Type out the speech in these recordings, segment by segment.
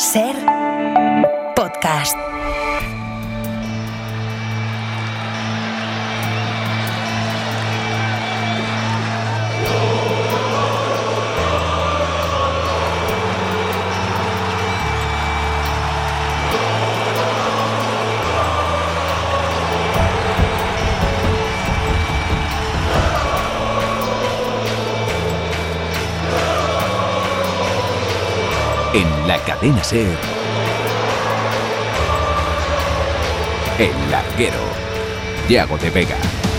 Ser podcast. En la cadena SER, El Larguero, Yago de Vega.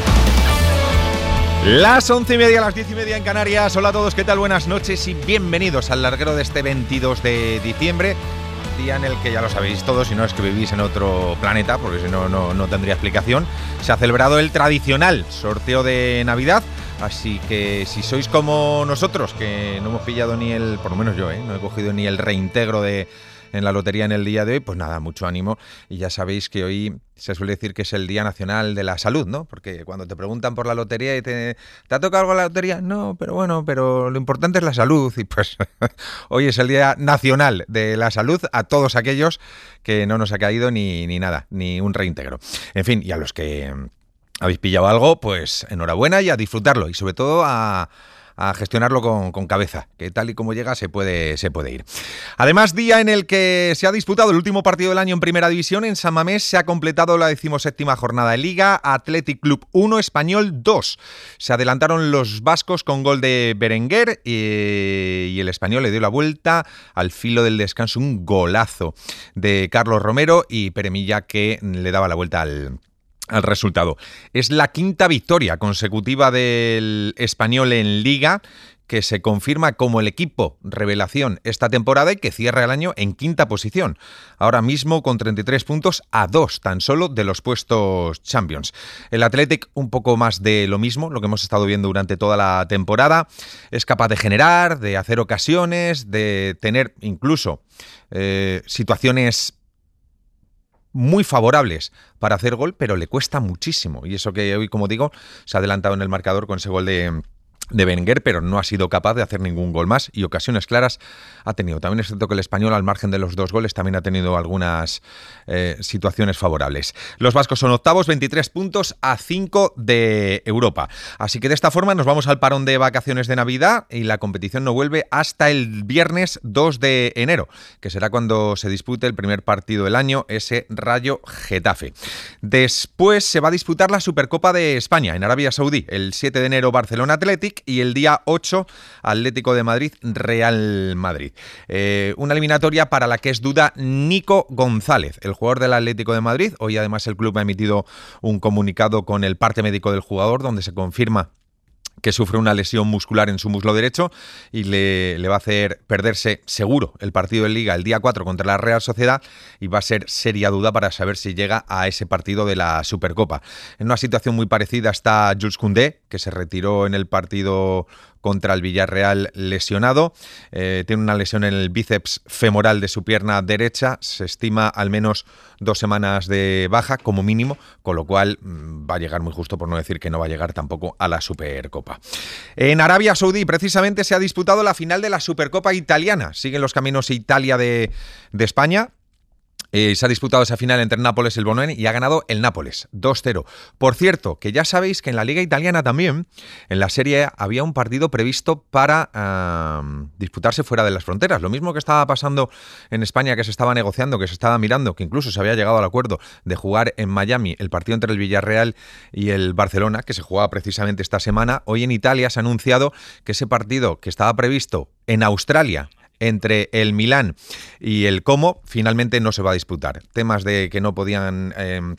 Las 11:30, las 10:30 en Canarias. Hola a todos, ¿qué tal? Buenas noches y bienvenidos al Larguero de este 22 de diciembre. Día en el que ya lo sabéis todos, si no es que vivís en otro planeta, porque si no, no tendría explicación. Se ha celebrado el tradicional sorteo de Navidad. Así que si sois como nosotros, que no hemos pillado ni el, por lo menos yo, no he cogido ni el reintegro en la lotería en el día de hoy, pues nada, mucho ánimo. Y ya sabéis que hoy se suele decir que es el Día Nacional de la Salud, ¿no? Porque cuando te preguntan por la lotería y ¿te ha tocado algo la lotería? No, pero bueno, pero lo importante es la salud. Y pues hoy es el Día Nacional de la Salud a todos aquellos que no nos ha caído ni nada, ni un reintegro. En fin, y a los que habéis pillado algo, pues enhorabuena y a disfrutarlo y sobre todo a gestionarlo con cabeza, que tal y como llega se puede ir. Además, día en el que se ha disputado el último partido del año en Primera División. En San Mamés se ha completado la 17ª jornada de Liga. Athletic Club 1, Español 2. Se adelantaron los vascos con gol de Berenguer y el Español le dio la vuelta al filo del descanso. Un golazo de Carlos Romero y Pere Milla que le daba la vuelta al resultado. Es la quinta victoria consecutiva del Español en Liga, que se confirma como el equipo revelación esta temporada y que cierra el año en quinta posición. Ahora mismo con 33 puntos a 2 tan solo de los puestos Champions. El Athletic un poco más de lo mismo, lo que hemos estado viendo durante toda la temporada. Es capaz de generar, de hacer ocasiones, de tener incluso situaciones muy favorables para hacer gol, pero le cuesta muchísimo. Y eso que hoy, como digo, se ha adelantado en el marcador con ese gol de Berenguer, pero no ha sido capaz de hacer ningún gol más y ocasiones claras ha tenido. También es cierto que el Español, al margen de los 2 goles, también ha tenido algunas situaciones favorables. Los vascos son octavos, 23 puntos a 5 de Europa. Así que de esta forma nos vamos al parón de vacaciones de Navidad y la competición no vuelve hasta el viernes 2 de enero, que será cuando se dispute el primer partido del año, ese Rayo Getafe. Después se va a disputar la Supercopa de España en Arabia Saudí. El 7 de enero Barcelona Athletic y el día 8 Atlético de Madrid Real Madrid. Una eliminatoria para la que es duda Nico González, el jugador del Atlético de Madrid. Hoy además el club ha emitido un comunicado con el parte médico del jugador donde se confirma que sufre una lesión muscular en su muslo derecho y le va a hacer perderse seguro el partido de Liga el día 4 contra la Real Sociedad y va a ser seria duda para saber si llega a ese partido de la Supercopa. En una situación muy parecida está Jules Koundé, que se retiró en el partido contra el Villarreal lesionado. Tiene una lesión en el bíceps femoral de su pierna derecha. Se estima al menos 2 semanas de baja como mínimo, con lo cual va a llegar muy justo, por no decir que no va a llegar tampoco a la Supercopa. En Arabia Saudí precisamente se ha disputado la final de la Supercopa italiana. Siguen los caminos Italia de España. Se ha disputado esa final entre Nápoles y el Bolonia y ha ganado el Nápoles 2-0. Por cierto, que ya sabéis que en la Liga Italiana también, en la Serie A, había un partido previsto para disputarse fuera de las fronteras. Lo mismo que estaba pasando en España, que se estaba negociando, que se estaba mirando, que incluso se había llegado al acuerdo de jugar en Miami el partido entre el Villarreal y el Barcelona, que se jugaba precisamente esta semana. Hoy en Italia se ha anunciado que ese partido que estaba previsto en Australia entre el Milán y el Como finalmente no se va a disputar. Temas de que no podían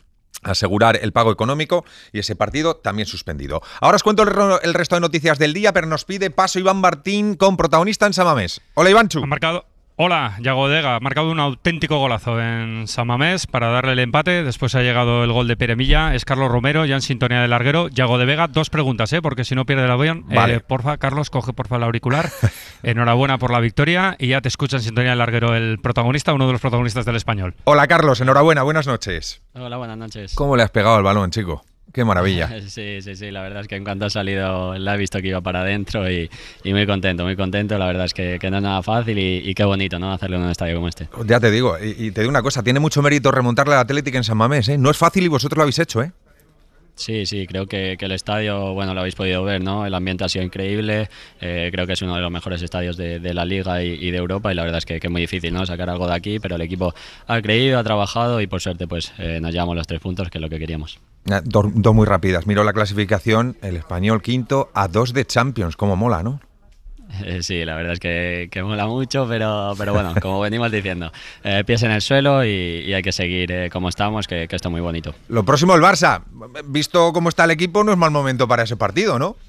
asegurar el pago económico y ese partido también suspendido. Ahora os cuento el resto de noticias del día, pero nos pide paso Iván Martín con protagonista en San Mamés. Hola, Ivanchu. Hola, Yago de Vega. Ha marcado un auténtico golazo en San Mamés para darle el empate. Después ha llegado el gol de Pere Milla. Es Carlos Romero, ya en sintonía del larguero. Yago de Vega, 2 preguntas, porque si no pierde el avión. Vale. Porfa, Carlos, coge porfa el auricular. Enhorabuena por la victoria y ya te escucha en sintonía del larguero el protagonista, uno de los protagonistas del Español. Hola, Carlos. Enhorabuena. Buenas noches. Hola, buenas noches. ¿Cómo le has pegado al balón, chico? Qué maravilla. Sí, la verdad es que en cuanto ha salido la he visto que iba para adentro y muy contento, la verdad es que no es nada fácil y qué bonito, ¿no?, hacerlo en un estadio como este. Ya te digo, y te digo una cosa, tiene mucho mérito remontarle al Athletic en San Mamés, ¿eh? No es fácil y vosotros lo habéis hecho, ¿eh? Sí, creo que el estadio, bueno, lo habéis podido ver, ¿no? El ambiente ha sido increíble, creo que es uno de los mejores estadios de la Liga y de Europa y la verdad es que es muy difícil, ¿no?, sacar algo de aquí, pero el equipo ha creído, ha trabajado y por suerte pues nos llevamos los 3 puntos, que es lo que queríamos. Dos muy rápidas, miro la clasificación, el Español quinto a 2 de Champions, cómo mola, ¿no? Sí, la verdad es que mola mucho, pero bueno, como venimos diciendo, pies en el suelo y hay que seguir como estamos, que esto es muy bonito. Lo próximo el Barça, visto cómo está el equipo, no es mal momento para ese partido, ¿no?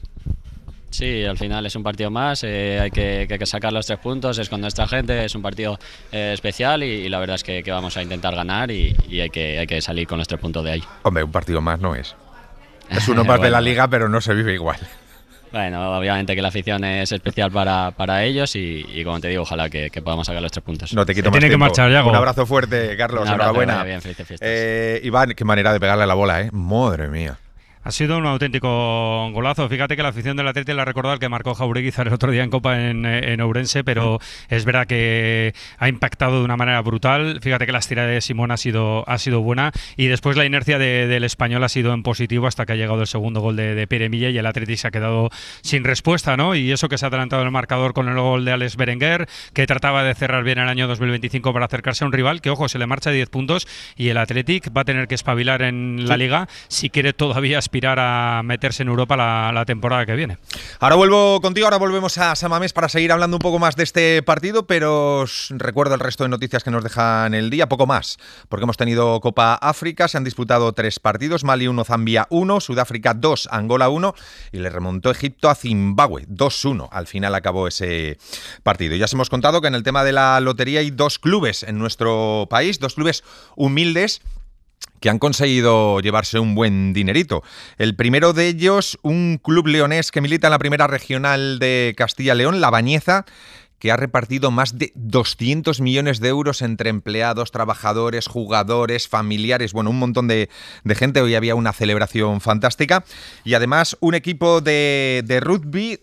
Sí, al final es un partido más, hay que sacar los 3 puntos, es con nuestra gente, es un partido especial y la verdad es que vamos a intentar ganar y hay que salir con los 3 puntos de ahí. Hombre, un partido más no es. Es uno más de la Liga, pero no se vive igual. Bueno, obviamente que la afición es especial para ellos y como te digo, ojalá que podamos sacar los 3 puntos. No te quito más tiene tiempo. que marchar, Yago. Un abrazo fuerte, Carlos, Un abrazo, enhorabuena. bien, felices fiestas. Iván, qué manera de pegarle a la bola, ¿eh? Madre mía. Ha sido un auténtico golazo. Fíjate que la afición del Atleti la ha recordado el que marcó Jaureguizar el otro día en Copa en Ourense, pero es verdad que ha impactado de una manera brutal. Fíjate que la estirada de Simón ha sido buena y después la inercia del Español ha sido en positivo hasta que ha llegado el segundo gol de Pierre Milla y el Atleti se ha quedado sin respuesta, ¿no? Y eso que se ha adelantado el marcador con el gol de Alex Berenguer, que trataba de cerrar bien el año 2025 para acercarse a un rival que, ojo, se le marcha 10 puntos y el Athletic va a tener que espabilar en la Liga si quiere todavía aspirar a meterse en Europa la temporada que viene. Ahora vuelvo contigo, ahora volvemos a San Mamés para seguir hablando un poco más de este partido, pero os recuerdo el resto de noticias que nos dejan el día, poco más, porque hemos tenido Copa África, se han disputado 3 partidos, Mali 1, Zambia 1, Sudáfrica 2, Angola 1 y le remontó Egipto a Zimbabue 2-1. Al final acabó ese partido. Ya os hemos contado que en el tema de la lotería hay 2 clubes en nuestro país, 2 clubes humildes que han conseguido llevarse un buen dinerito. El primero de ellos, un club leonés que milita en la primera regional de Castilla y León, La Bañeza, que ha repartido más de 200 millones de euros entre empleados, trabajadores, jugadores, familiares, bueno, un montón de gente. Hoy había una celebración fantástica. Y además un equipo de rugby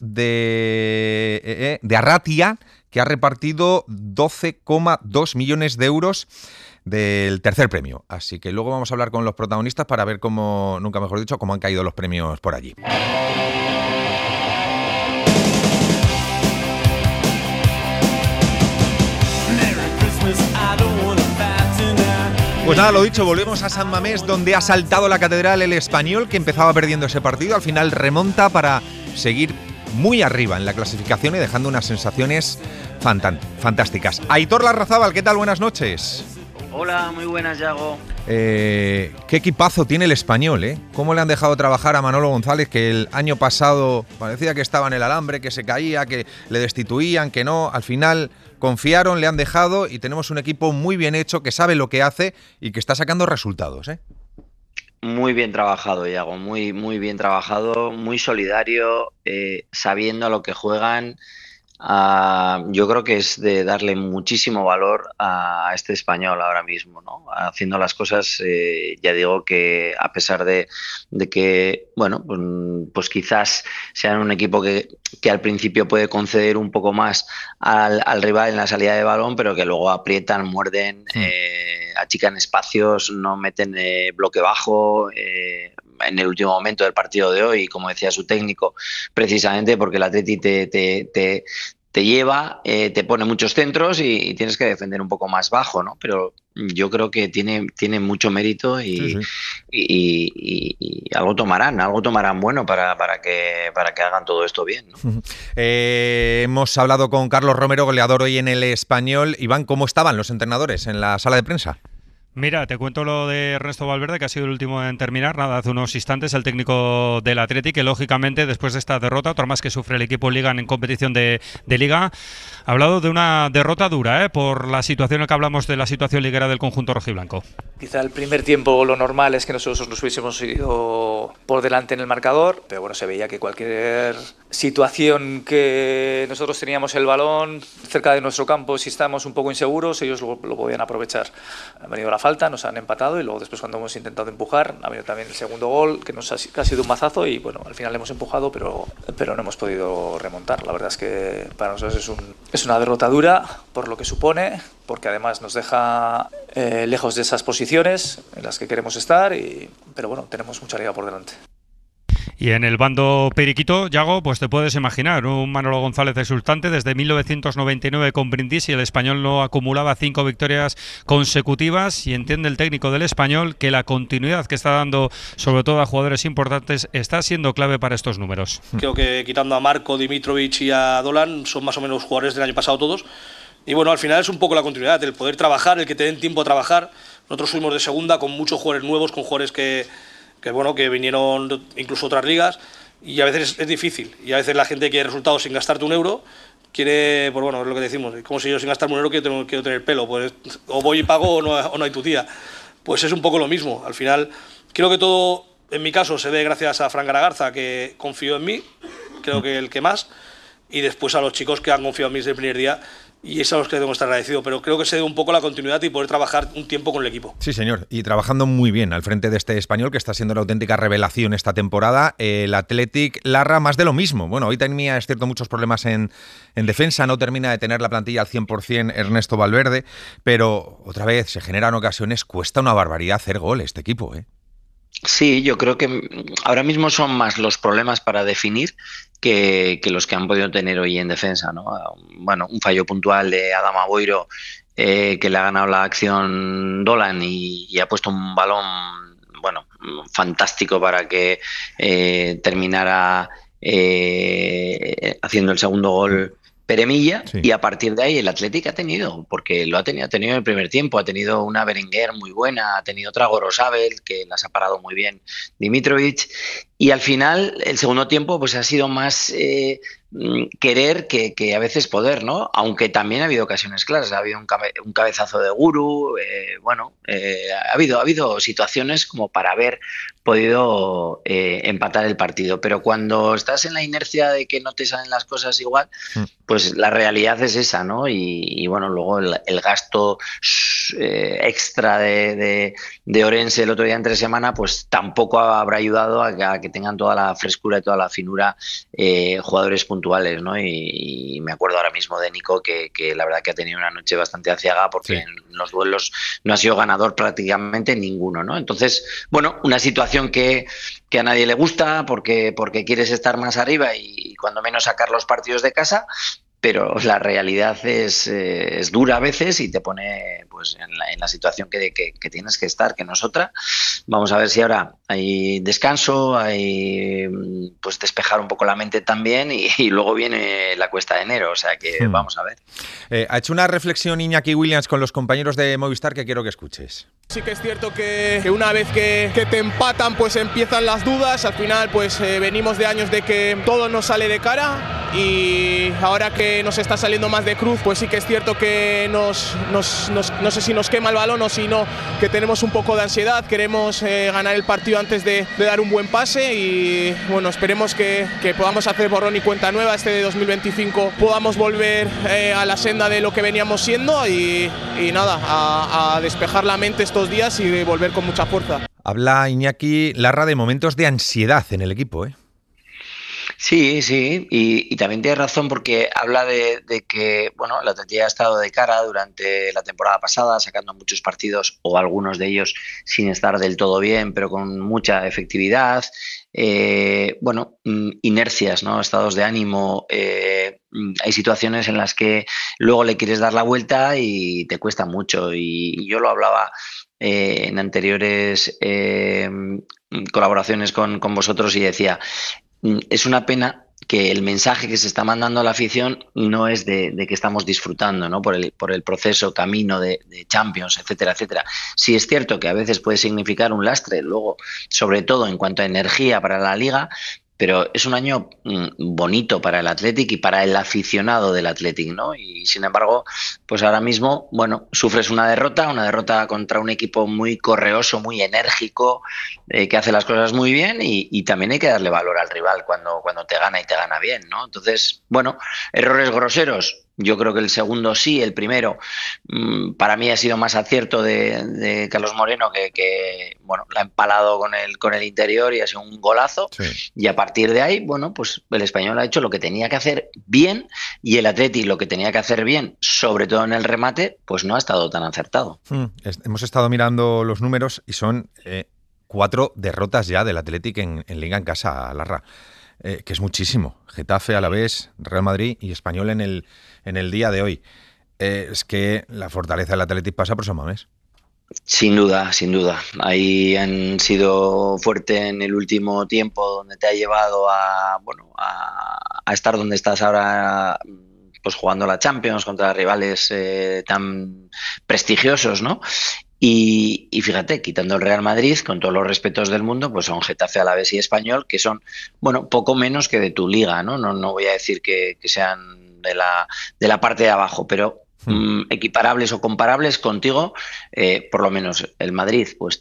de Arratia, que ha repartido 12,2 millones de euros del tercer premio. Así que luego vamos a hablar con los protagonistas para ver cómo, nunca mejor dicho, cómo han caído los premios por allí. Pues nada, lo dicho, volvemos a San Mamés, donde ha saltado la catedral el Español, que empezaba perdiendo ese partido. Al final remonta para seguir muy arriba en la clasificación y dejando unas sensaciones fantásticas. Aitor Larrazábal, ¿qué tal? Buenas noches. Hola, muy buenas, Yago. Qué equipazo tiene el Español, ¿eh? ¿Cómo le han dejado trabajar a Manolo González, que el año pasado parecía que estaba en el alambre, que se caía, que le destituían, que no? Al final confiaron, le han dejado y tenemos un equipo muy bien hecho, que sabe lo que hace y que está sacando resultados, ¿eh? Muy bien trabajado, Yago, muy bien trabajado, muy solidario, sabiendo a lo que juegan. Yo creo que es de darle muchísimo valor a este Español ahora mismo, ¿no? Haciendo las cosas, ya digo que a pesar de que, bueno, pues quizás sean un equipo que al principio puede conceder un poco más al rival en la salida de balón, pero que luego aprietan, muerden, achican espacios, no meten bloque bajo, en el último momento del partido de hoy, como decía su técnico, precisamente porque el Atleti te lleva, te pone muchos centros y tienes que defender un poco más bajo, ¿no? Pero yo creo que tiene mucho mérito y algo tomarán bueno para que hagan todo esto bien, ¿no? Hemos hablado con Carlos Romero, goleador hoy en el Español. Iván, ¿cómo estaban los entrenadores en la sala de prensa? Mira, te cuento lo de Ernesto Valverde, que ha sido el último en terminar, nada, hace unos instantes, el técnico del Athletic, que lógicamente después de esta derrota, otra más que sufre el equipo Liga en competición de Liga, ha hablado de una derrota dura, por la situación en la que hablamos de la situación liguera del conjunto rojiblanco. Quizá el primer tiempo lo normal es que nosotros nos hubiésemos ido por delante en el marcador, pero bueno, se veía que cualquier situación que nosotros teníamos el balón cerca de nuestro campo, si estábamos un poco inseguros, ellos lo podían aprovechar. Ha venido la falta, nos han empatado y luego después cuando hemos intentado empujar ha venido también el segundo gol que ha sido un mazazo y bueno, al final hemos empujado pero no hemos podido remontar. La verdad es que para nosotros es una derrota dura por lo que supone, porque además nos deja lejos de esas posiciones en las que queremos estar, pero bueno, tenemos mucha liga por delante. Y en el bando periquito, Yago, pues te puedes imaginar, un Manolo González exultante. Desde 1999 con Brindisi el Español no acumulaba 5 victorias consecutivas y entiende el técnico del Español que la continuidad que está dando, sobre todo a jugadores importantes, está siendo clave para estos números. Creo que quitando a Marco, Dimitrovic y a Dolan, son más o menos jugadores del año pasado todos. Y bueno, al final es un poco la continuidad, el poder trabajar, el que te den tiempo a trabajar. Nosotros subimos de segunda con muchos jugadores nuevos, con jugadores que vinieron incluso otras ligas, y a veces es difícil, y a veces la gente quiere resultados sin gastarte un euro, quiere, pues bueno, es lo que decimos, como si yo sin gastarme un euro quiero tener pelo, pues o voy y pago o no hay tu tía. Pues es un poco lo mismo, al final creo que todo, en mi caso, se ve gracias a Fran Garagarza, que confió en mí, creo que el que más, y después a los chicos que han confiado en mí desde el primer día, y es a los que tengo que estar agradecido, pero creo que se debe un poco la continuidad y poder trabajar un tiempo con el equipo. Sí, señor, y trabajando muy bien al frente de este Español, que está siendo la auténtica revelación esta temporada. El Athletic Larra, más de lo mismo. Bueno, hoy tenía, es cierto, muchos problemas en defensa, no termina de tener la plantilla al 100% Ernesto Valverde, pero otra vez se generan ocasiones, cuesta una barbaridad hacer gol este equipo, ¿eh? Sí, yo creo que ahora mismo son más los problemas para definir que los que han podido tener hoy en defensa, ¿no? Bueno, un fallo puntual de Adama Boiro que le ha ganado la acción Dolan y ha puesto un balón, bueno, fantástico para que terminara haciendo el segundo gol Peremilla, sí. Y a partir de ahí el Athletic ha tenido en el primer tiempo, ha tenido una Berenguer muy buena, ha tenido otra Gorosabel, que las ha parado muy bien Dimitrovic, y al final el segundo tiempo pues ha sido más querer que a veces poder, ¿no? Aunque también ha habido ocasiones claras, ha habido un cabezazo de Guru, ha habido situaciones como para haber podido empatar el partido, pero cuando estás en la inercia de que no te salen las cosas igual, pues la realidad es esa, ¿no? Y bueno, luego el gasto extra de Orense el otro día entre semana, pues tampoco habrá ayudado a que tengan toda la frescura y toda la finura jugadores puntuales, ¿no? Y me acuerdo ahora mismo de Nico, que la verdad que ha tenido una noche bastante aciaga porque sí. En los duelos no ha sido ganador prácticamente ninguno, ¿no? Entonces, bueno, una situación que a nadie le gusta porque quieres estar más arriba y cuando menos sacar los partidos de casa, pero la realidad es dura a veces y te pone pues en la situación que tienes que estar, que no es otra. Vamos a ver si ahora hay descanso, hay pues despejar un poco la mente también y luego viene la cuesta de enero, o sea que vamos a ver. Ha hecho una reflexión Iñaki Williams con los compañeros de Movistar que quiero que escuches. Sí que es cierto que una vez que te empatan pues empiezan las dudas, al final pues venimos de años de que todo nos sale de cara y ahora que nos está saliendo más de cruz, pues sí que es cierto que no sé si nos quema el balón o si no, que tenemos un poco de ansiedad, queremos ganar el partido antes de dar un buen pase y bueno, esperemos que podamos hacer borrón y cuenta nueva este de 2025, podamos volver a la senda de lo que veníamos siendo y nada, a despejar la mente estos días y volver con mucha fuerza. Habla Iñaki Larra de momentos de ansiedad en el equipo, ¿eh? Sí, y también tiene razón porque habla de que bueno, la Athletic ha estado de cara durante la temporada pasada, sacando muchos partidos o algunos de ellos sin estar del todo bien, pero con mucha efectividad. Inercias, ¿no? Estados de ánimo. Hay situaciones en las que luego le quieres dar la vuelta y te cuesta mucho. Y yo lo hablaba en anteriores colaboraciones con vosotros y decía, es una pena que el mensaje que se está mandando a la afición no es de que estamos disfrutando, ¿no? por el proceso, camino de Champions, etcétera, etcétera. Sí es cierto que a veces puede significar un lastre, luego, sobre todo en cuanto a energía para la Liga, pero es un año bonito para el Athletic y para el aficionado del Athletic, ¿no? Y sin embargo, pues ahora mismo, bueno, sufres una derrota contra un equipo muy correoso, muy enérgico, que hace las cosas muy bien y también hay que darle valor al rival cuando te gana y te gana bien, ¿no? Entonces, bueno, errores groseros, Yo creo que el segundo sí, el primero para mí ha sido más acierto de Carlos Moreno que bueno, la ha empalado con el interior y ha sido un golazo. Sí. Y a partir de ahí, bueno, pues el Español ha hecho lo que tenía que hacer bien y el Atleti lo que tenía que hacer bien, sobre todo en el remate, pues no ha estado tan acertado. Hemos estado mirando los números y son 4 derrotas ya del Athletic en Liga en casa, Larra. Que es muchísimo. Getafe, Alavés, Real Madrid y Español en el día de hoy. Es que la fortaleza del Athletic pasa por San Mamés. Sin duda, sin duda. Ahí han sido fuerte en el último tiempo, donde te ha llevado a estar donde estás ahora, pues jugando la Champions contra rivales tan prestigiosos, ¿no? Y fíjate, quitando el Real Madrid, con todos los respetos del mundo, pues son Getafe, Alavés y Español, que son, bueno, poco menos que de tu liga, ¿no? No voy a decir que sean de la parte de abajo, pero equiparables o comparables contigo, por lo menos el Madrid, pues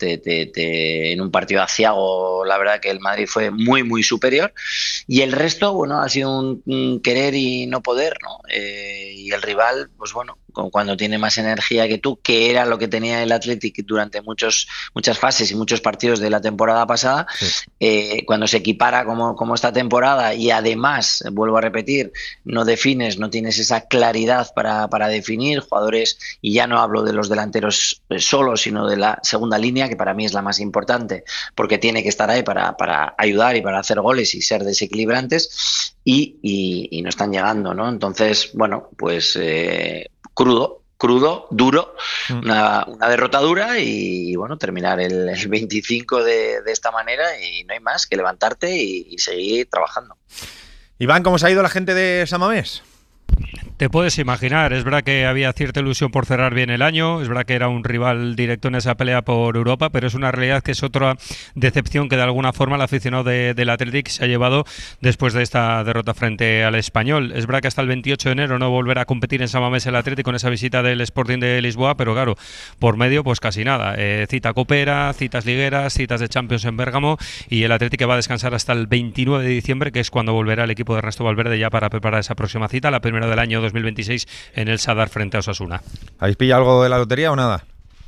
en un partido aciago, la verdad que el Madrid fue muy, muy superior, y el resto, bueno, ha sido un querer y no poder, ¿no? Y el rival, pues bueno, cuando tiene más energía que tú, que era lo que tenía el Athletic durante muchas fases y muchos partidos de la temporada pasada, cuando se equipara como esta temporada y además, vuelvo a repetir, no defines, no tienes esa claridad para definir jugadores, y ya no hablo de los delanteros solos, sino de la segunda línea, que para mí es la más importante, porque tiene que estar ahí para ayudar y para hacer goles y ser desequilibrantes, y no están llegando, ¿no? Entonces, bueno, pues crudo, duro, una derrota dura, y bueno, terminar el 25 de esta manera, y no hay más que levantarte y seguir trabajando. Iván, ¿cómo se ha ido la gente de San Mamés? Te puedes imaginar, es verdad que había cierta ilusión por cerrar bien el año, es verdad que era un rival directo en esa pelea por Europa, pero es una realidad que es otra decepción que de alguna forma el aficionado del Athletic se ha llevado después de esta derrota frente al Español. Es verdad que hasta el 28 de enero no volverá a competir en San Mamés el Athletic con esa visita del Sporting de Lisboa, pero claro, por medio pues casi nada. Cita copera, citas ligueras, citas de Champions en Bérgamo, y el Athletic que va a descansar hasta el 29 de diciembre, que es cuando volverá el equipo de Ernesto Valverde ya para preparar esa próxima cita, la primera del año 2026 en el Sadar frente a Osasuna. ¿Habéis pillado algo de la lotería o nada?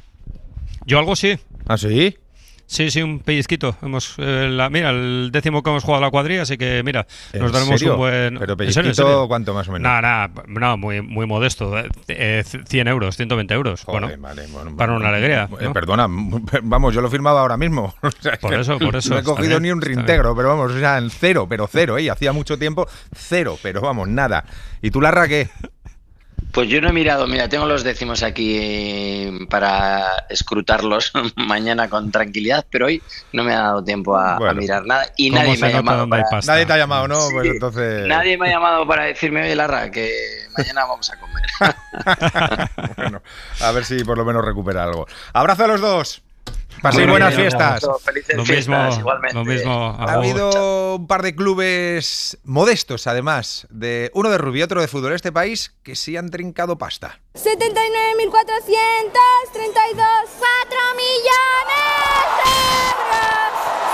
Yo algo sí. ¿Ah, sí? Sí, un pellizquito. Mira, el 10º que hemos jugado a la cuadrilla, así que mira, nos daremos serio? un buen... ¿Pero pellizquito cuánto más o menos? No, muy modesto. 100 euros, 120 euros. Joder, bueno, vale, para una alegría, ¿no? Perdona, vamos, yo lo firmaba ahora mismo. O sea, por eso. No he cogido ni un reintegro, pero vamos, o sea, en cero, hacía mucho tiempo, cero, pero vamos, nada. ¿Y tú, Larra, qué? Pues yo no he mirado, mira, tengo los décimos aquí para escrutarlos mañana con tranquilidad, pero hoy no me ha dado tiempo a mirar nada, y nadie me ha llamado. Nadie te ha llamado, ¿no? Sí, pues entonces... Nadie me ha llamado para decirme, oye, Larra, que mañana vamos a comer. Bueno, a ver si por lo menos recupera algo. Abrazo a los dos. Paséis buenas fiestas. Felices fiestas, igualmente. Lo mismo. Ha habido un par de clubes modestos, además, uno de rugby y otro de fútbol en este país, que sí han trincado pasta. 79.432, 4 millones de euros.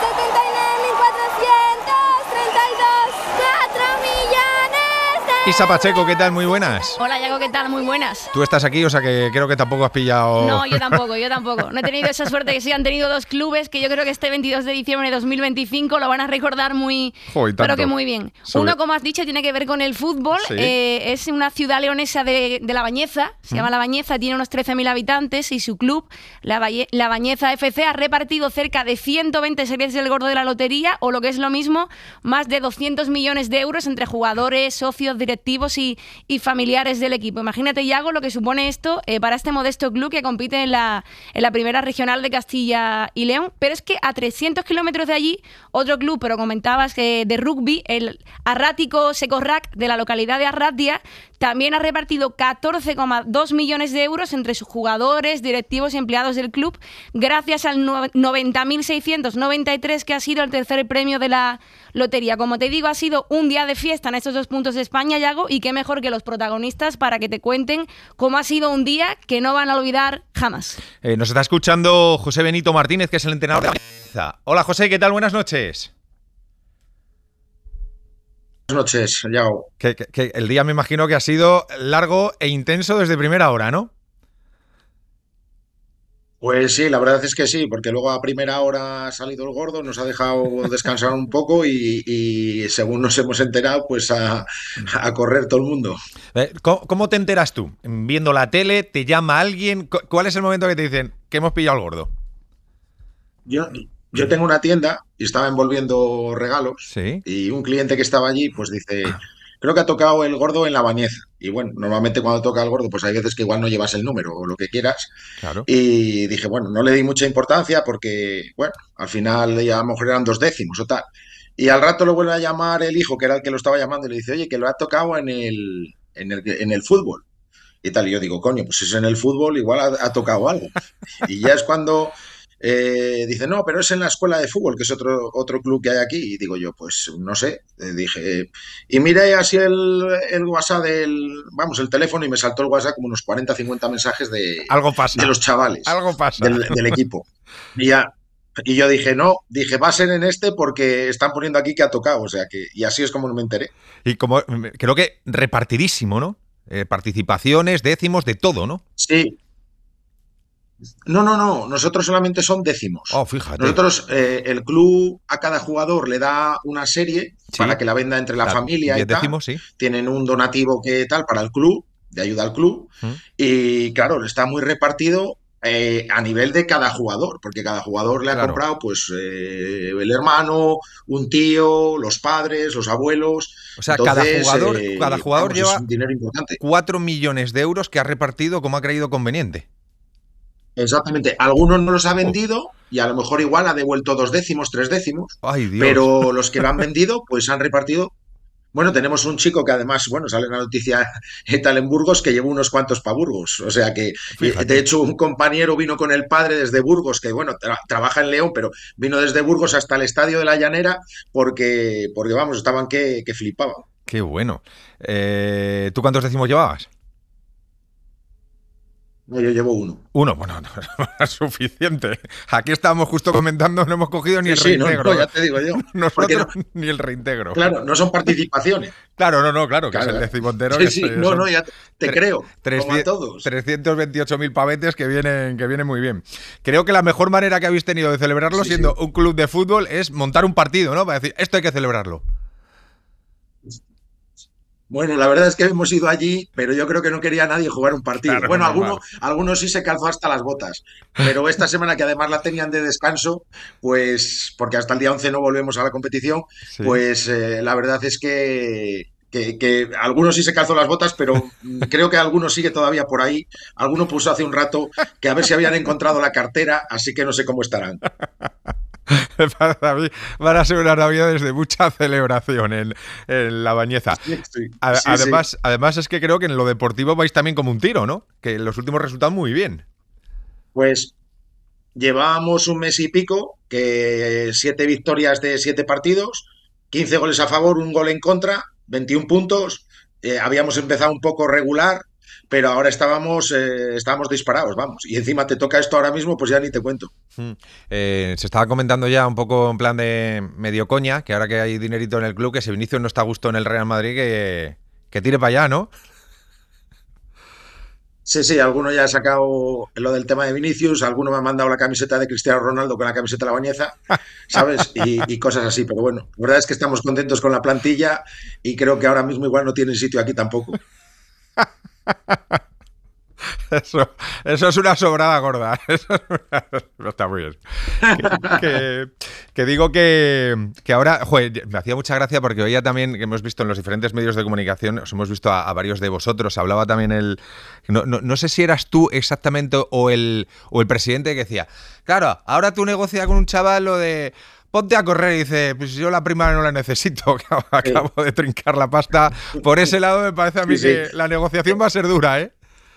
79.432, 4 millones de Isa Pacheco, ¿qué tal? Muy buenas. Hola, Yago, ¿qué tal? Muy buenas. Tú estás aquí, o sea que creo que tampoco has pillado... No, yo tampoco. No he tenido esa suerte que sí han tenido dos clubes que yo creo que este 22 de diciembre de 2025 lo van a recordar pero que muy bien. Uno, como has dicho, tiene que ver con el fútbol. Sí. Es una ciudad leonesa de La Bañeza. Se llama La Bañeza, tiene unos 13.000 habitantes y su club, La Bañeza FC, ha repartido cerca de 120 series del gordo de la lotería, o lo que es lo mismo, más de 200 millones de euros entre jugadores, socios, directivos y familiares del equipo. Imagínate, Yago, lo que supone esto para este modesto club que compite en la primera regional de Castilla y León. Pero es que a 300 kilómetros de allí, otro club, pero comentabas que de rugby, el Arrático Secorrac de la localidad de Arratia, también ha repartido 14,2 millones de euros entre sus jugadores, directivos y empleados del club, gracias al 90.693 que ha sido el tercer premio de la lotería. Como te digo, ha sido un día de fiesta en estos dos puntos de España, Yago, y qué mejor que los protagonistas para que te cuenten cómo ha sido un día que no van a olvidar jamás. Nos está escuchando José Benito Martínez, que es el entrenador de la Bañeza. Hola, José, ¿qué tal? Buenas noches. noches, Yago. Que el día me imagino que ha sido largo e intenso desde primera hora, ¿no? Pues sí, la verdad es que sí, porque luego a primera hora ha salido el gordo, nos ha dejado descansar un poco y según nos hemos enterado, pues a correr todo el mundo. ¿Cómo te enteras tú? ¿Viendo la tele? ¿Te llama alguien? ¿Cuál es el momento que te dicen que hemos pillado al gordo? Yo tengo una tienda y estaba envolviendo regalos, ¿Sí? Y un cliente que estaba allí pues dice, creo que ha tocado el gordo en La Bañeza. Y bueno, normalmente cuando toca el gordo pues hay veces que igual no llevas el número o lo que quieras. Claro. Y dije, bueno, no le di mucha importancia porque, bueno, al final ya a lo mejor eran 2 décimos o tal. Y al rato lo vuelve a llamar el hijo, que era el que lo estaba llamando, y le dice, oye, que lo ha tocado en el fútbol. Y tal, y yo digo, coño, pues si es en el fútbol, igual ha tocado algo. Y ya es cuando dice, no, pero es en la escuela de fútbol, que es otro club que hay aquí. Y digo yo, pues no sé. Dije, y miré así el WhatsApp el teléfono, y me saltó el WhatsApp como unos 40, 50 mensajes algo pasa, de los chavales. Algo pasa. Del equipo. Y yo dije, va a ser en este porque están poniendo aquí que ha tocado. O sea que, y así es como me enteré. Y como creo que repartidísimo, ¿no? Participaciones, décimos, de todo, ¿no? Sí. No. Nosotros solamente son décimos. Oh, fíjate. Nosotros, el club a cada jugador le da una serie para que la venda entre la familia y tal. Décimos, sí. Tienen un donativo que tal para el club, de ayuda al club. Y claro, está muy repartido a nivel de cada jugador, porque cada jugador le ha comprado pues el hermano, un tío, los padres, los abuelos. O sea, entonces, cada jugador lleva es un dinero importante. 4 millones de euros que ha repartido como ha creído conveniente. Exactamente. Algunos no los ha vendido y a lo mejor igual ha devuelto 2 décimos, 3 décimos. Ay, Dios. Pero los que lo han vendido, pues han repartido. Bueno, tenemos un chico que además, bueno, sale en la noticia tal en Burgos, que llevó unos cuantos para Burgos. O sea que, fíjate. De hecho, un compañero vino con el padre desde Burgos, que bueno, trabaja en León, pero vino desde Burgos hasta el Estadio de la Llanera porque vamos, estaban que flipaban. Qué bueno. ¿Tú cuántos décimos llevabas? No, yo llevo 1. 1, bueno, no es suficiente. Aquí estábamos justo comentando, no hemos cogido ni el reintegro. No, ya te digo yo. Nosotros ni el reintegro. Claro, no son participaciones. Claro, claro, que es el decimotero. Sí, ya te creo. Como a todos. 328.000 pavetes que vienen muy bien. Creo que la mejor manera que habéis tenido de celebrarlo siendo un club de fútbol es montar un partido, ¿no? Para decir, esto hay que celebrarlo. Bueno, la verdad es que hemos ido allí, pero yo creo que no quería nadie jugar un partido. Claro, bueno, algunos sí se calzó hasta las botas, pero esta semana que además la tenían de descanso, pues porque hasta el día 11 no volvemos a la competición, pues la verdad es que algunos sí se calzó las botas, pero creo que algunos sigue todavía por ahí. Alguno puso hace un rato que a ver si habían encontrado la cartera, así que no sé cómo estarán. Para mí van a ser unas navidades de mucha celebración en La Bañeza. Sí. Además es que creo que en lo deportivo vais también como un tiro, ¿no? Que los últimos resultados muy bien. Pues llevábamos un mes y pico, que 7 victorias de 7 partidos, 15 goles a favor, 1 gol en contra, 21 puntos. Habíamos empezado un poco regular, pero ahora estábamos disparados, vamos. Y encima te toca esto ahora mismo, pues ya ni te cuento. Se estaba comentando ya un poco en plan de medio coña, que ahora que hay dinerito en el club, que si Vinicius no está a gusto en el Real Madrid, que tire para allá, ¿no? Sí, alguno ya ha sacado lo del tema de Vinicius, alguno me ha mandado la camiseta de Cristiano Ronaldo con la camiseta de La Bañeza, ¿sabes? Y cosas así, pero bueno, la verdad es que estamos contentos con la plantilla y creo que ahora mismo igual no tienen sitio aquí tampoco. Eso es una sobrada gorda. No está muy bien. Que digo que ahora, joder, me hacía mucha gracia porque hoy ya también que hemos visto en los diferentes medios de comunicación, os hemos visto a varios de vosotros, hablaba también no sé si eras tú exactamente o el presidente que decía, claro, ahora tú negocias con un chaval lo de ponte a correr, y dice, pues yo la prima no la necesito, acabo de trincar la pasta. Por ese lado me parece a mí que la negociación va a ser dura, ¿eh?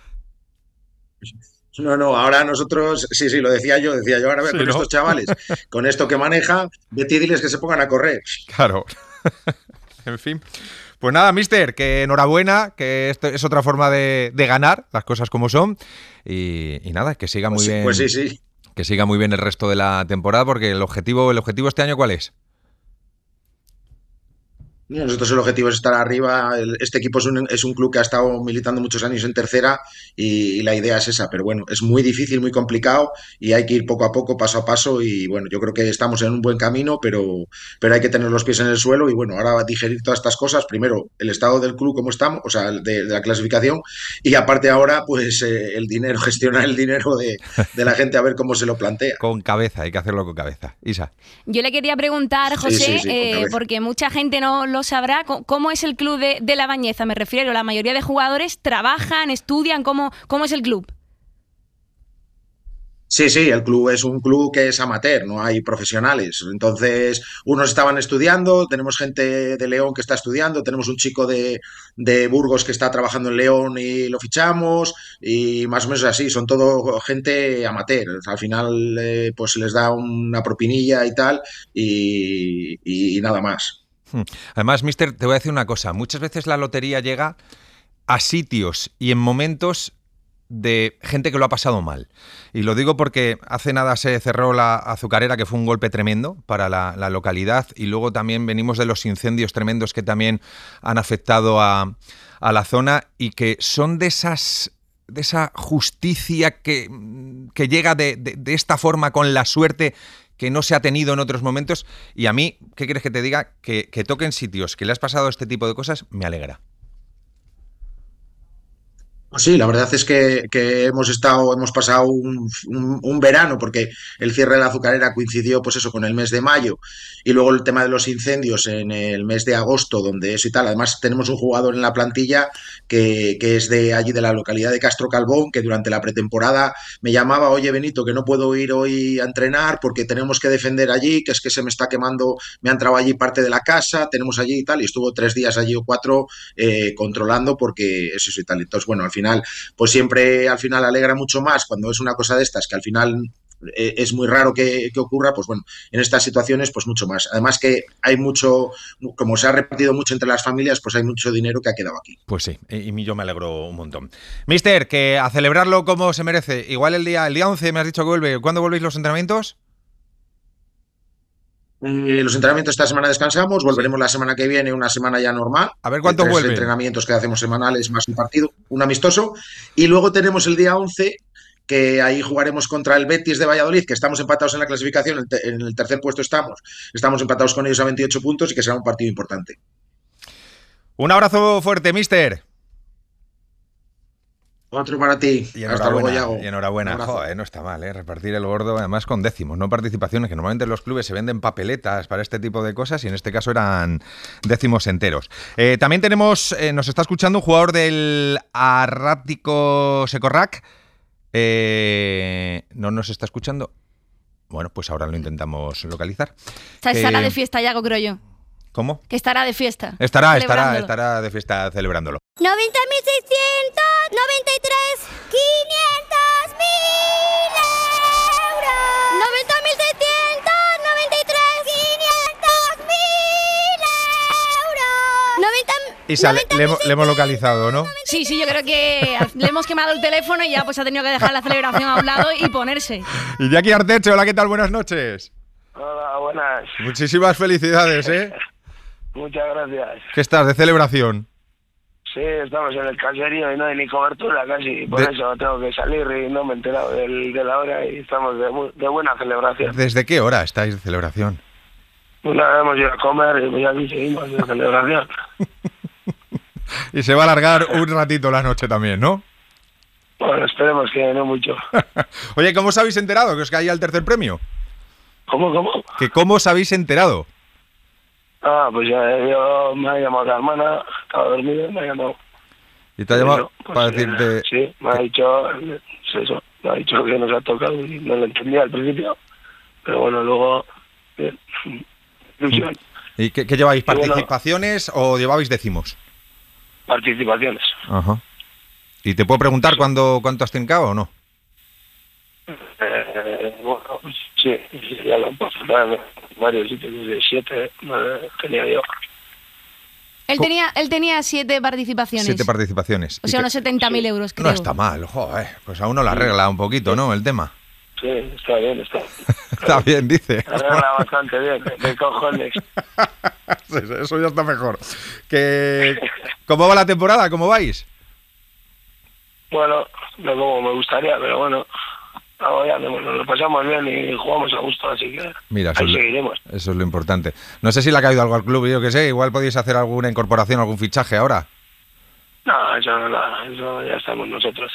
No, ahora nosotros, sí, lo decía yo, ahora con estos chavales, con esto que manejan, vete y diles que se pongan a correr. Claro. En fin. Pues nada, mister, que enhorabuena, que esto es otra forma de ganar, las cosas como son, y nada, que siga muy bien. Pues sí. Que siga muy bien el resto de la temporada, porque el objetivo este año, ¿cuál es? Nosotros el objetivo es estar arriba. Este equipo es un club que ha estado militando muchos años en tercera y la idea es esa, pero bueno, es muy difícil, muy complicado y hay que ir poco a poco, paso a paso y bueno, yo creo que estamos en un buen camino, pero hay que tener los pies en el suelo y bueno, ahora digerir todas estas cosas, primero el estado del club como estamos, o sea, de la clasificación y aparte ahora pues el dinero, gestionar el dinero de la gente a ver cómo se lo plantea. Con cabeza, hay que hacerlo con cabeza. Isa. Yo le quería preguntar, José, Sí, porque mucha gente no lo sabrá, ¿cómo es el club de La Bañeza? Me refiero, la mayoría de jugadores trabajan, estudian, ¿cómo es el club? Sí, el club es un club que es amateur, no hay profesionales. Entonces, unos estaban estudiando, tenemos gente de León que está estudiando, tenemos un chico de Burgos que está trabajando en León y lo fichamos, y más o menos así, son todo gente amateur. Al final, pues se les da una propinilla y tal, y nada más. Además, mister, te voy a decir una cosa. Muchas veces la lotería llega a sitios y en momentos de gente que lo ha pasado mal. Y lo digo porque hace nada se cerró la azucarera, que fue un golpe tremendo para la localidad, y luego también venimos de los incendios tremendos que también han afectado a la zona y que son de esa justicia que llega de esta forma con la suerte que no se ha tenido en otros momentos. Y a mí, ¿qué quieres que te diga? Que toquen sitios que le has pasado este tipo de cosas, me alegra. Sí, la verdad es que hemos pasado un verano, porque el cierre de la azucarera coincidió, pues eso, con el mes de mayo, y luego el tema de los incendios en el mes de agosto, donde eso y tal. Además, tenemos un jugador en la plantilla que es de allí, de la localidad de Castro Calbón, que durante la pretemporada me llamaba: oye, Benito, que no puedo ir hoy a entrenar porque tenemos que defender allí, que es que se me está quemando, me han entrado allí parte de la casa, tenemos allí y tal, y estuvo 3 días allí o 4 controlando, porque eso y tal. Entonces, bueno, al final, pues siempre al final alegra mucho más cuando es una cosa de estas, que al final es muy raro que ocurra. Pues bueno, en estas situaciones pues mucho más. Además que hay mucho, como se ha repartido mucho entre las familias, pues hay mucho dinero que ha quedado aquí. Pues sí, y yo me alegro un montón. Mister, que a celebrarlo como se merece. Igual el día 11 me has dicho que vuelve. ¿Cuándo volvéis los entrenamientos? Los entrenamientos esta semana descansamos, volveremos la semana que viene, una semana ya normal. A ver cuánto vuelve. Entrenamientos que hacemos semanales más un partido, un amistoso. Y luego tenemos el día 11, que ahí jugaremos contra el Betis de Valladolid, que estamos empatados en la clasificación, en el tercer puesto estamos empatados con ellos a 28 puntos y que será un partido importante. Un abrazo fuerte, mister. Otro para ti. Y hasta luego, Yago. Y enhorabuena. Joder, no está mal, repartir el gordo, además con décimos, no participaciones, que normalmente en los clubes se venden papeletas para este tipo de cosas y en este caso eran décimos enteros. También tenemos, nos está escuchando un jugador del Arrático Secorrac. ¿No nos está escuchando? Bueno, pues ahora lo intentamos localizar. Estará de fiesta, Yago, creo yo. ¿Cómo? Que estará de fiesta. Estará de fiesta celebrándolo. 90.600, 93, 500.000 euros. 90.600, 93, 500.000 euros. Isa, le hemos localizado, ¿no? Sí, yo creo que le hemos quemado el teléfono y ya pues ha tenido que dejar la celebración a un lado y ponerse. Y Jackie Arteche, hola, ¿qué tal? Buenas noches. Hola, buenas. Muchísimas felicidades, ¿eh? Muchas gracias. ¿Qué estás, de celebración? Sí, estamos en el caserío y no hay ni cobertura casi, por eso tengo que salir y no me he enterado de la hora y estamos de buena celebración. ¿Desde qué hora estáis de celebración? Pues nada, hemos ido a comer y pues aquí seguimos de celebración. Y se va a alargar un ratito la noche también, ¿no? Bueno, esperemos que no mucho. Oye, ¿cómo os habéis enterado que os caía el tercer premio? ¿Cómo? ¿Que cómo os habéis enterado? Pues yo me ha llamado la hermana, estaba dormido, me ha llamado. ¿Y te ha llamado para decirte...? Sí, me ha dicho eso, me ha dicho que nos ha tocado y no lo entendía al principio, pero bueno, luego... Bien, ilusión. ¿Y qué lleváis? ¿Participaciones o llevabais décimos? Participaciones. Ajá. ¿Y te puedo preguntar cuánto has trincado o no? Bueno, pues sí, ya lo han pasado en varios sitios, desde 7 tenía yo. Él tenía 7 participaciones. 7 participaciones. O sea, unos 70.000 euros, creo. No está mal, joder, pues a uno lo arregla un poquito, ¿no? El tema. Sí, está bien. Está bien, dice. Arregla bastante bien, de cojones. Eso ya está mejor. ¿Cómo va la temporada? ¿Cómo vais? Bueno, no como me gustaría, pero bueno, ya nos lo pasamos bien y jugamos a gusto, así que mira, ahí seguiremos. Eso es lo importante. No sé si le ha caído algo al club, yo que sé, igual podéis hacer alguna incorporación, algún fichaje ahora. No, eso ya estamos nosotros.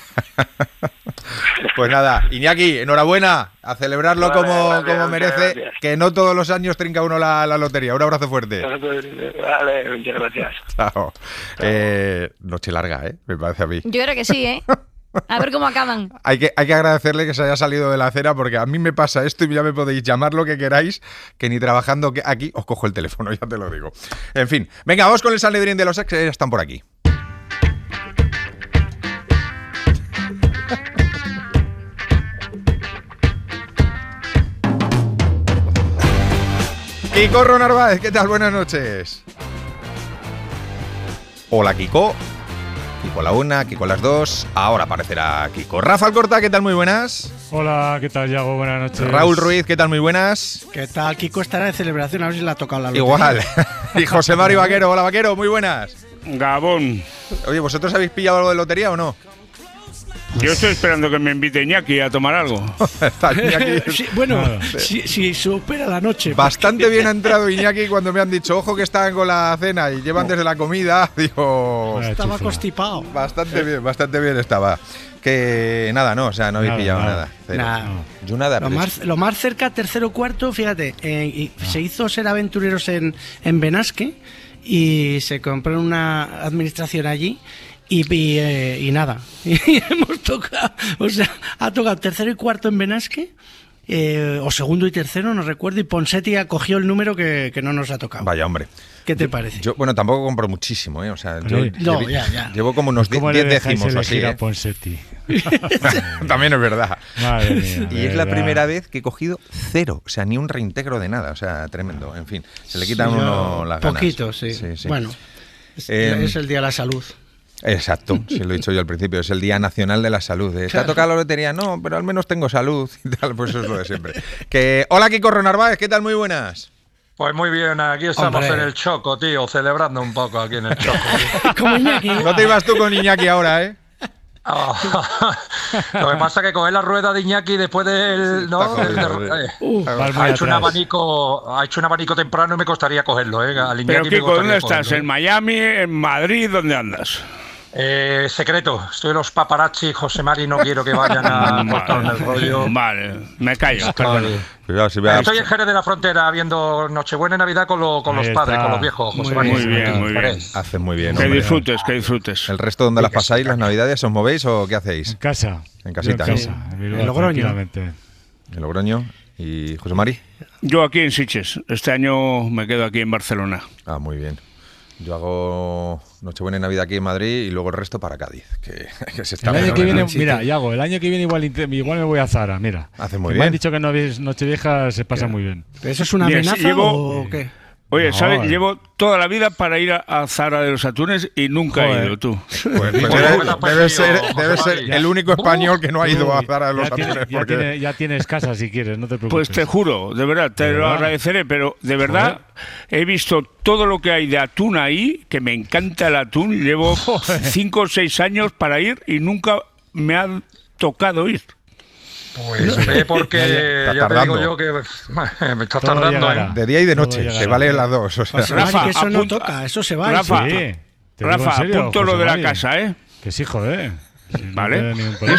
Pues nada, Iñaki, enhorabuena, a celebrarlo como merece, gracias. Que no todos los años trinca uno la lotería. Un abrazo fuerte. Vale, muchas gracias. Chao. Noche larga, me parece a mí. Yo creo que sí, A ver cómo acaban. Hay que agradecerle que se haya salido de la acera, porque a mí me pasa esto y ya me podéis llamar lo que queráis, que ni trabajando aquí os cojo el teléfono, ya te lo digo. En fin, venga, vamos con el Sanedrín de los ex, que ya están por aquí. Kiko Narváez, ¿qué tal? Buenas noches. Hola, Kiko. Kiko a la 1, Kiko a las 2. Ahora aparecerá Kiko. Rafa Alcorta, ¿qué tal? Muy buenas. Hola, ¿qué tal, Yago? Buenas noches. Raúl Ruiz, ¿qué tal? Muy buenas. ¿Qué tal? Kiko estará de celebración, a ver si le ha tocado la lotería. Igual. Y José Mari Vaquero. Hola, Vaquero, muy buenas. Gabón. Oye, ¿vosotros habéis pillado algo de lotería o no? Yo estoy esperando que me invite Iñaki a tomar algo. Está Iñaki. Sí, bueno, si supera la noche. Bastante bien ha entrado Iñaki cuando me han dicho, ojo que están con la cena y llevan desde la comida. Digo, estaba constipado. Bastante bien estaba. Que nada, no, o sea, no habéis pillado nada. Yo nada. Lo más cerca, tercero cuarto, fíjate, se hizo ser aventureros en Benasque y se compró una administración allí. Y nada, y hemos tocado, o sea, ha tocado tercero y cuarto en Benasque, o segundo y tercero, no recuerdo, y Ponseti cogió el número que no nos ha tocado. Vaya, hombre. ¿Qué te parece? Yo, bueno, tampoco compro muchísimo, o sea, ya. Llevo como unos 10 décimos o así. A Ponseti? También es verdad. Madre mía, y es la primera vez que he cogido 0, o sea, ni un reintegro de nada, o sea, tremendo. En fin, se le quitan uno las ganas. Poquito, sí. Bueno, es el Día de la Salud. Exacto, sí lo he dicho yo al principio, es el Día Nacional de la Salud. ¿Te ha tocado la lotería? No, pero al menos tengo salud y tal, pues eso es lo de siempre. Hola, Kiko Narváez, ¿qué tal? Muy buenas. Pues muy bien, aquí estamos en el Choco, tío, celebrando un poco aquí en el Choco. Como Iñaki. No te ibas tú con Iñaki ahora, ¿eh? Lo que pasa es que coger la rueda de Iñaki después del ha hecho un abanico temprano y me costaría cogerlo, al Iñaki. Pero Kiko, ¿dónde estás? ¿En Miami? ¿En Madrid? ¿Dónde andas? Secreto, estoy en los paparazzi, José Mari, no quiero que vayan a cortarme el rollo. Vale, me callo, perdón. Estoy en Jerez de la Frontera viendo Nochebuena y Navidad con los padres, con los viejos, José Mari. Muy bien. Hacen muy bien. Que disfrutes. ¿El resto dónde las pasáis, las Navidades? ¿Os movéis o qué hacéis? En casa. En casita, en casa, ¿no? En Logroño. En Logroño. ¿Y José Mari? Yo aquí en Sitges. Este año me quedo aquí en Barcelona. Ah, muy bien. Yo hago Nochebuena y Navidad aquí en Madrid y luego el resto para Cádiz. Que se está el año que viene, mira, Yago, el año que viene igual me voy a Zara, mira. Hace muy bien. Me han dicho que Nochevieja se pasa muy bien. ¿Eso es una amenaza o qué? Oye, ¿sabes? Llevo toda la vida para ir a Zara de los Atunes y nunca he ido, tú. Pues debe ser el único español que no ha ido a Zara de los Atunes. Ya tienes casa si quieres, no te preocupes. Pues te juro, de verdad, te lo agradeceré, pero de verdad he visto todo lo que hay de atún ahí, que me encanta el atún. Llevo 5 o 6 años para ir y nunca me ha tocado ir. Pues porque ya te digo yo que me estás tardando. De día y de noche, se vale las dos. O sea. Rafa, que eso no toca, eso se va. Rafa, apunto lo de la casa, ¿eh? Que sí, joder. ¿Vale?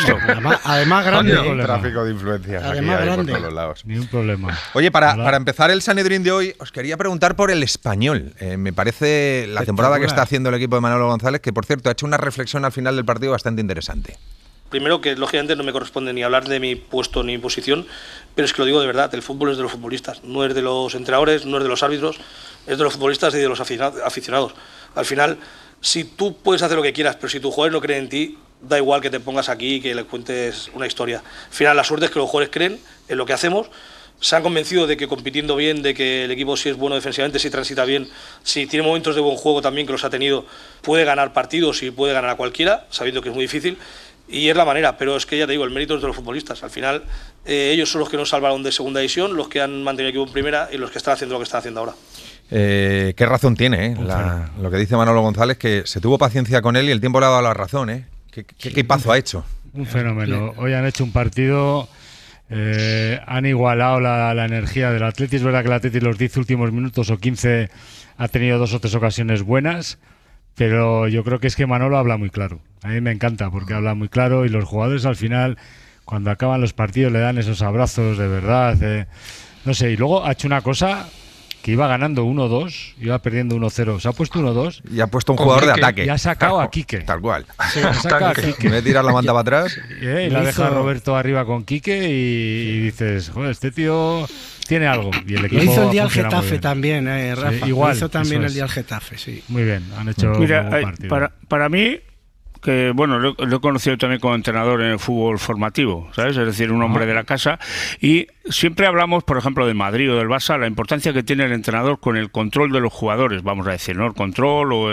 Además grande. Tráfico de influencias. Además grande. Por todos lados. Ni un problema. Oye, para empezar el Sanedrín de hoy, os quería preguntar por el Español. Me parece la temporada que está haciendo el equipo de Manolo González, que por cierto ha hecho una reflexión al final del partido bastante interesante. Primero, que lógicamente no me corresponde ni hablar de mi puesto ni mi posición, pero es que lo digo de verdad, el fútbol es de los futbolistas, no es de los entrenadores, no es de los árbitros, es de los futbolistas y de los aficionados. Al final, si tú puedes hacer lo que quieras, pero si tu jugador no cree en ti, da igual que te pongas aquí y que le cuentes una historia. Al final, la suerte es que los jugadores creen en lo que hacemos, se han convencido de que compitiendo bien, de que el equipo si es bueno defensivamente, si transita bien, si tiene momentos de buen juego también, que los ha tenido, puede ganar partidos y puede ganar a cualquiera, sabiendo que es muy difícil. Y es la manera, pero es que ya te digo, el mérito es de los futbolistas. Al final, ellos son los que nos salvaron de segunda división, los que han mantenido el equipo en primera y los que están haciendo lo que están haciendo ahora. Qué razón tiene, lo que dice Manolo González, que se tuvo paciencia con él y el tiempo le ha dado la razón. ¿Qué equipazo ha hecho? Un fenómeno. Hoy han hecho un partido, han igualado la energía del Atleti. Es verdad que el Atleti los 10 últimos minutos o 15 ha tenido 2 o 3 ocasiones buenas, pero yo creo que es que Manolo habla muy claro. A mí me encanta porque habla muy claro y los jugadores al final, cuando acaban los partidos, le dan esos abrazos de verdad. No sé, y luego ha hecho una cosa... que iba ganando 1-2, iba perdiendo 1-0, se ha puesto 1-2 y ha puesto un jugador de ataque y ha sacado a Quique, tal cual. Sí, ha sacado a Quique. En vez de tirar la manta para atrás y la deja Roberto arriba con Quique y dices, joder, este tío tiene algo. Y el equipo lo hizo el día al Getafe también, Rafa. Sí, igual, lo hizo también el día al Getafe, sí. Muy bien, han hecho un partido. Para mí, que bueno, lo he conocido también como entrenador en el fútbol formativo, ¿sabes? Es decir, un hombre de la casa, y siempre hablamos, por ejemplo, del Madrid o del Barça, la importancia que tiene el entrenador con el control de los jugadores, vamos a decir, ¿no? El control o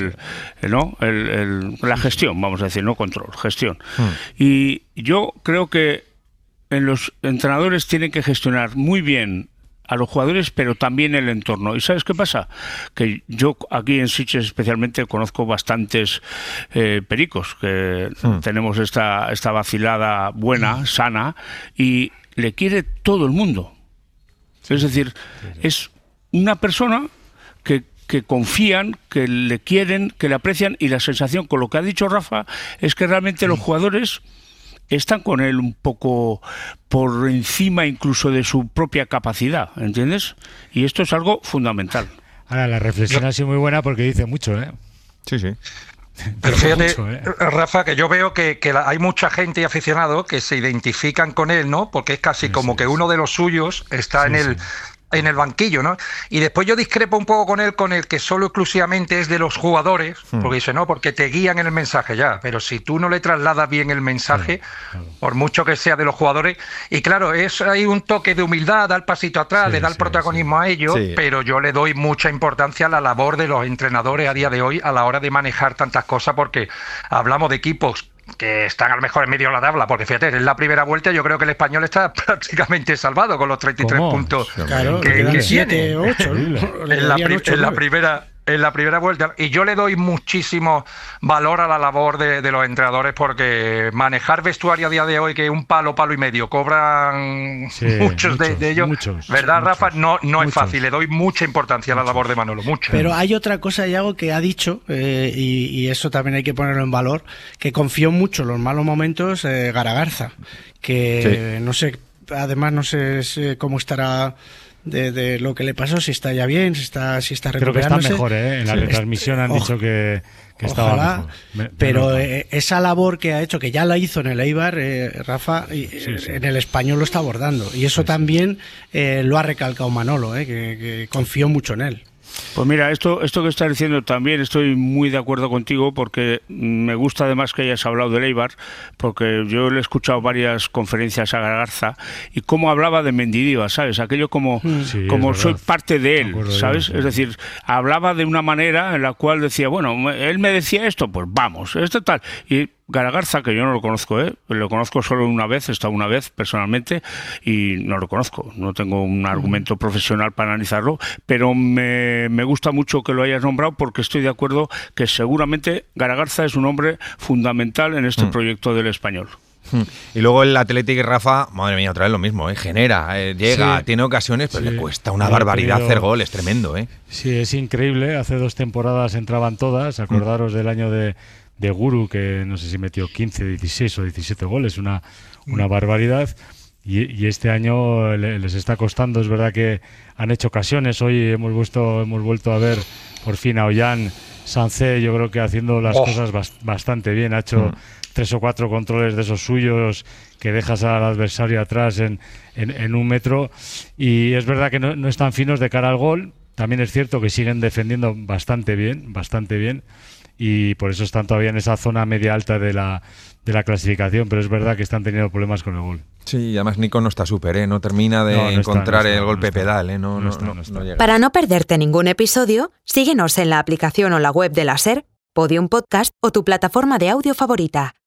la gestión, vamos a decir, no control, gestión. Y yo creo que los entrenadores tienen que gestionar muy bien a los jugadores, pero también el entorno. ¿Y sabes qué pasa? Que yo aquí en Sitges especialmente conozco bastantes pericos, que tenemos esta vacilada buena, sana, y le quiere todo el mundo. Es decir, es una persona que confían, que le quieren, que le aprecian, y la sensación, con lo que ha dicho Rafa, es que realmente los jugadores están con él un poco por encima incluso de su propia capacidad, ¿entiendes? Y esto es algo fundamental. Ahora, la reflexión ha sido muy buena porque dice mucho, ¿eh? Sí. Pero fíjate, Rafa, que yo veo que hay mucha gente y aficionados que se identifican con él, ¿no? Porque es casi como que uno de los suyos está en el banquillo, ¿no? Y después yo discrepo un poco con el que solo exclusivamente es de los jugadores, porque dice, no, porque te guían en el mensaje ya, pero si tú no le trasladas bien el mensaje, por mucho que sea de los jugadores, y claro, hay un toque de humildad, dar pasito atrás, le da el protagonismo a ellos, pero yo le doy mucha importancia a la labor de los entrenadores a día de hoy a la hora de manejar tantas cosas, porque hablamos de equipos que están a lo mejor en medio de la tabla, porque fíjate, en la primera vuelta yo creo que el Español está prácticamente salvado con los 33 puntos que 7, 8 en la primera vuelta, y yo le doy muchísimo valor a la labor de los entrenadores, porque manejar vestuario a día de hoy, que un palo y medio cobran muchos de ellos, ¿verdad, Rafa? No es fácil, le doy mucha importancia a la labor de Manolo, mucho. Pero hay otra cosa, Iago, que ha dicho, y eso también hay que ponerlo en valor, que confió mucho en los malos momentos Garagarza, que no sé, además no sé cómo estará de lo que le pasó, si está ya bien, si está recuperándose. Creo que está mejor, en la retransmisión han dicho que estaba mejor. Pero esa labor que ha hecho, que ya la hizo en el Eibar, Rafa, en el Español lo está abordando. Y eso también lo ha recalcado Manolo, que confió mucho en él. Pues mira, esto que estás diciendo también estoy muy de acuerdo contigo, porque me gusta además que hayas hablado del Eibar, porque yo le he escuchado varias conferencias a Garza y cómo hablaba de Mendilibar, ¿sabes? Aquello como soy parte de él, ¿sabes? Es decir, hablaba de una manera en la cual decía, bueno, él me decía esto, pues vamos, esto tal. Y Garagarza, que yo no lo conozco, lo conozco solo una vez, he estado una vez personalmente y no lo conozco, no tengo un argumento profesional para analizarlo, pero me gusta mucho que lo hayas nombrado, porque estoy de acuerdo que seguramente Garagarza es un hombre fundamental en este proyecto del Español. Y luego el Athletic, Rafa, madre mía, otra vez lo mismo, genera, llega, tiene ocasiones, pero le cuesta una barbaridad hacer gol, es tremendo. Sí, es increíble, hace 2 temporadas entraban todas, acordaros del año de Guru, que no sé si metió 15, 16 o 17 goles, una barbaridad, y este año les está costando. Es verdad que han hecho ocasiones, hoy hemos vuelto a ver por fin a Ollán Sancé, yo creo que haciendo las cosas bastante bien, ha hecho 3 o 4 controles de esos suyos que dejas al adversario atrás en 1 metro, y es verdad que no están finos de cara al gol. También es cierto que siguen defendiendo bastante bien, y por eso están todavía en esa zona media alta de la clasificación, pero es verdad que están teniendo problemas con el gol. Sí, y además Nico no está súper, no termina de encontrar el golpe pedal, no llega. Para no perderte ningún episodio, síguenos en la aplicación o la web de la SER, Podium Podcast o tu plataforma de audio favorita.